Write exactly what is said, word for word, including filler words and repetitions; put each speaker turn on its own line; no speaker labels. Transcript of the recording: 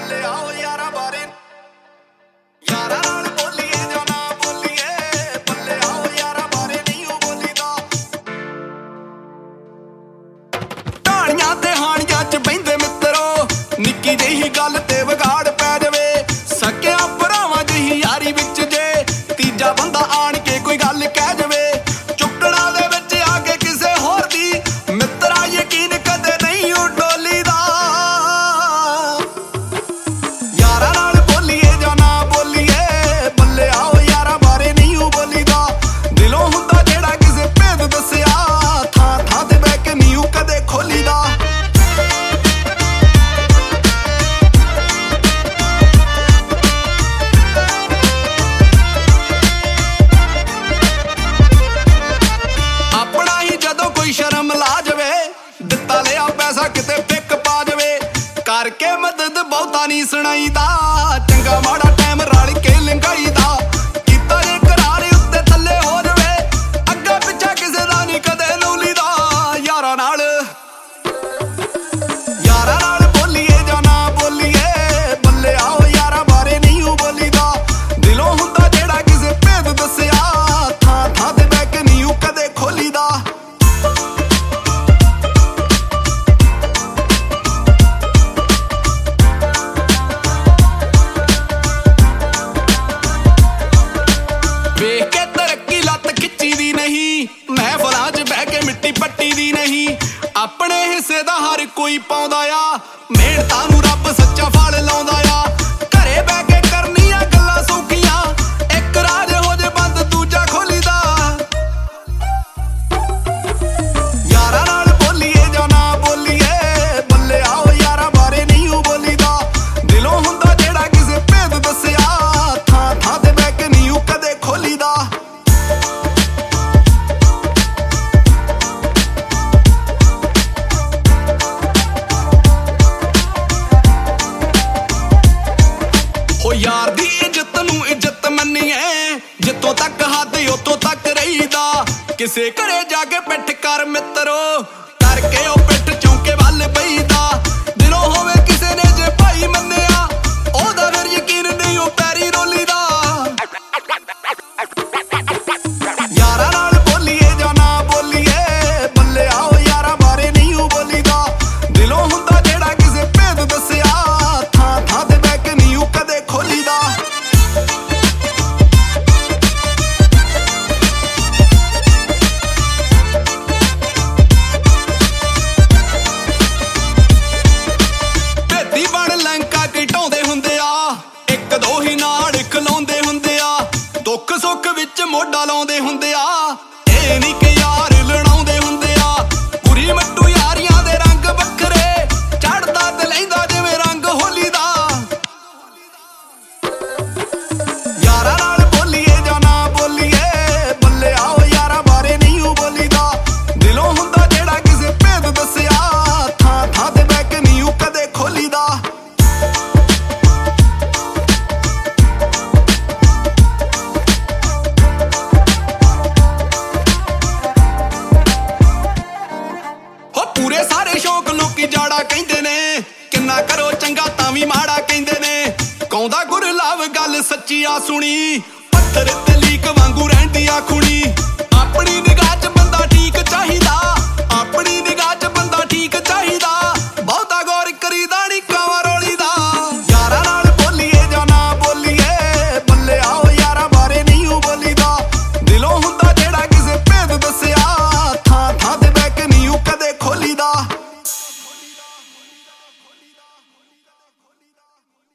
ਬੱਲੇ ਆਓ ਯਾਰਾਂ ਬਾਰੇ ਯਾਰਾਂ ਨਾਲ ਬੋਲੀਏ ਜਾਂ ਨਾ ਬੋਲੀਏ ਬੱਲੇ ਆਓ ਯਾਰਾਂ ਬਾਰੇ ਨਹੀਂ ਉਹ ਬੋਲੀਦਾ ਢਾਣੀਆਂ ਤੇ ਹਾਣੀਆਂ ਚ ਬਹਿੰਦੇ ਮਿੱਤਰੋ ਨਿੱਕੀ ਜਿਹੀ ਗੱਲ ਤੇ ਵਿਗਾੜ ਪੈ ਜਾਵੇ ਸਕਿਆ ਭਰਾਵਾਂ ਜਿਹੀ ਯਾਰੀ ਵਿੱਚ ਜੇ ਤੀਜਾ ਬੰਦਾ ਆਣ ਕੇ ਕੋਈ ਗੱਲ ਕਹਿ ਜਾਵੇ ਚੁੱਕਣਾ ਦੇ ਵਿੱਚ ਆ ਕੇ ਕਿਸੇ ਹੋਰ ਦੀ ਮਿੱਤਰਾ ਯਕੀਨ ਕਦੇ ਨਹੀਂ ਉਹ ਡੋਲੀਦਾ ਯਾਰਾਂ ਨਾਲ ਬੋਲੀਏ ਜਾਂ ਨਾ ਬੋਲੀਏ ਬੱਲੇ ਆਓ ਯਾਰਾਂ ਬਾਰੇ ਨਹੀਂ ਉਹ ਬੋਲੀਦਾ ਦਿਲੋਂ ਹੁੰਦਾ ਜਿਹੜਾ ਕਿਸੇ ਭੇਦ ਦੱਸਿਆ ਥਾਂ ਥਾਂ ਤੇ ਬਹਿ ਕੇ ਨਹੀਂ ਉਹ ਕਦੇ ਖੋਲੀਦਾ ਸ਼ਰਮ ਲਾ ਜਾਵੇ ਦਿੱਤਾ ਲਿਆ ਪੈਸਾ ਕਿਤੇ ਪਿੱਕ ਪਾ ਜਾਵੇ ਕਰਕੇ ਮਦਦ ਬਹੁਤਾ ਨਹੀਂ ਸੁਣਾਈਦਾ ਚੰਗਾ ਮਾੜਾ ਟਾਈਮ ਰਲ ਕੇ ਲੰਘਾਈਦਾ ਕੀਤਾ ਜੇ ਕਰਾਰ ਉੱਤੇ ਥੱਲੇ ਹੋ ਜਾਵੇ ਅੱਗਾ ਪਿੱਛਾ ਕਿਸੇ ਦਾ ਨਹੀਂ ਕਦੇ ਲੂਲੀਦਾ ਯਾਰਾਂ ਨਾਲ ਯਾਰਾਂ ਨਾਲ ਬੋਲੀਏ ਜਾਂ ਨਾ ਬੋਲੀਏ ਬੱਲੇ ਆਓ ਯਾਰਾਂ ਬਾਰੇ ਨਹੀਂ ਉਹ ਬੋਲੀਦਾ ਦਿਲੋਂ ਹੁੰਦਾ ਜਿਹੜਾ ਕਿਸੇ ਭੇਦ ਦੱਸਿਆ ਥਾਂ ਥਾਂ ਤੇ ਬਹਿ ਕੇ ਨਹੀਂ ਉਹ ਕਦੇ ਖੋਲੀਦਾ ਵੇਖ ਕੇ ਤਰੱਕੀ ਲੱਤ ਖਿੱਚੀ ਦੀ ਨਹੀਂ ਮਹਿਫਲਾਂ 'ਚ ਬਹਿ ਕੇ ਮਿੱਟੀ ਪੱਟੀ ਦੀ ਨਹੀਂ ਆਪਣੇ ਹਿੱਸੇ ਦਾ ਹਰ ਕੋਈ ਪਾਉਂਦਾ ਆ ਮਿਹਨਤਾਂ ਨੂੰ ਰੱਬ ਸੱਚਾ ਫਲ ਲਾਉਂਦਾ ਆ ਘਰੇ ਬਹਿ ਕੇ ਕਰਨੀਆਂ ਗੱਲਾਂ ਸੌਖੀਆਂ ਇੱਕ ਰਾਜ ਹੋ ਜੇ ਬੰਦ ਦੂਜਾ ਖੋਲੀਦਾ ਯਾਰਾਂ ਨਾਲ ਬੋਲੀਏ ਜਾਂ ਨਾ ਬੋਲੀਏ ਬੱਲੇ ਆਓ ਯਾਰਾਂ ਬਾਰੇ ਨਹੀਂ ਉਹ ਬੋਲੀਦਾ ਦਿਲੋਂ ਹੁੰਦਾ ਜਿਹੜਾ ਕਿਸੇ ਭੇਦ ਦੱਸਿਆ ਥਾਂ ਥਾਂ ਤੇ ਬਹਿ ਕੇ ਨਹੀਂ ਉਹ ਕਦੇ ਖੋਲੀਦਾ ਹੋ ਯਾਰ ਦੀ ਇੱਜ਼ਤ ਨੂੰ ਇੱਜ਼ਤ ਮੰਨੀਏ ਜਿੱਥੋਂ ਤੱਕ ਹੱਦ ਉੱਥੋਂ ਤੱਕ ਰਹੀਦਾ ਕਿਸੇ ਘਰੇ ਜਾ ਕੇ ਪਿੱਠ ਕਰ ਮਿੱਤਰੋ ਕਰਕੇ ਉਹ ਪਿੱਠ ਚੌਂਕੇ ਵੱਲ ਬਈਦਾ ਦਿਲੋਂ ਹੋਵੇ ਕਿਸੇ ਨੇ ਜੇ ਭਾਈ ਮੰਨਿਆ ਉਹਦਾ ਫਿਰ ਯਕੀਨ ਨਹੀਂ ਉਹ ਪੈਰੀ ਰੋਲੀਦਾ ਯਾਰਾਂ ਨਾਲ ਬੋਲੀਏ ਜਾਂ ਨਾ ਬੋਲੀਏ ਬੱਲੇ ਆਓ ਯਾਰਾਂ ਬਾਰੇ ਨਹੀਂ ਉਹ ਬੋਲੀਦਾ ਦਿਲੋਂ ਹੁੰਦਾ ਜਿਹੜਾ ਕਿਸੇ ਭੇਦ ਦੱਸਿਆ ਥਾਂ ਥਾਂ ਤੇ ਬਹਿ ਕੇ ਨਹੀਂ ਉਹ ਕਦੇ ਖੋਲੀਦਾ ਭੇਤੀ ਬਣ ਲੰਕਾ ਘਟਾਉਂਦੇ ਹੁੰਦੇ ਆ ਇੱਕ ਦੋ ਹੀ ਨਾਲ ਖਲਾਉਂਦੇ ਹੁੰਦੇ ਆ ਦੁੱਖ ਸੁੱਖ ਵਿੱਚ ਮੋਢਾ ਲਾਉਂਦੇ ਹੁੰਦੇ ਆ ਇਹ ਨਹੀਂ ਕਿ ਯਾਰ ਲੜਾਉਂਦੇ ਹੁੰਦੇ ਆ ਪੂਰੀ ਮੱਟੂ ਯਾਰੀਆਂ ਦੇ ਰੰਗ ਵੱਖਰੇ ਚੜਦਾ ਤੇ ਲੈਂਦਾ ਜਿਵੇਂ ਰੰਗ ਹੋਲੀ ਦਾ ਯਾਰਾਂ ਨਾਲ ਬੋਲੀਏ ਜਾਂ ਨਾ ਬੋਲੀਏ ਬੱਲੇ ਆਓ ਯਾਰਾਂ ਬਾਰੇ ਨਹੀਂ ਉਹ ਬੋਲੀਦਾ ਦਿਲੋਂ ਹੁੰਦਾ ਜਿਹੜਾ ਕਿਸੇ ਭੇਦ ਦੱਸਿਆ ਥਾਂ ਥਾਂ ਤੇ ਬਹਿ ਕੇ ਨਹੀਂ ਉਹ ਕਦੇ ਖੋਲੀਦਾ ਪੂਰੇ ਸਾਰੇ ਸ਼ੌਕ ਲੋਕੀ ਜਾੜਾ ਕਹਿੰਦੇ ਨੇ ਕਿੰਨਾ ਕਰੋ ਚੰਗਾ ਤਾਂ ਵੀ ਮਾੜਾ ਕਹਿੰਦੇ ਨੇ ਕੌਂਦਾ ਗੁਰਲਾਵ ਗੱਲ ਸੱਚੀ ਆ ਸੁਣੀ ਪੱਥਰ ਤੇ ਲੀਕ ਵਾਂਗੂ ਰਹਿੰਦੀ ਆ ਖੁਣੀ ਆਪਣੀ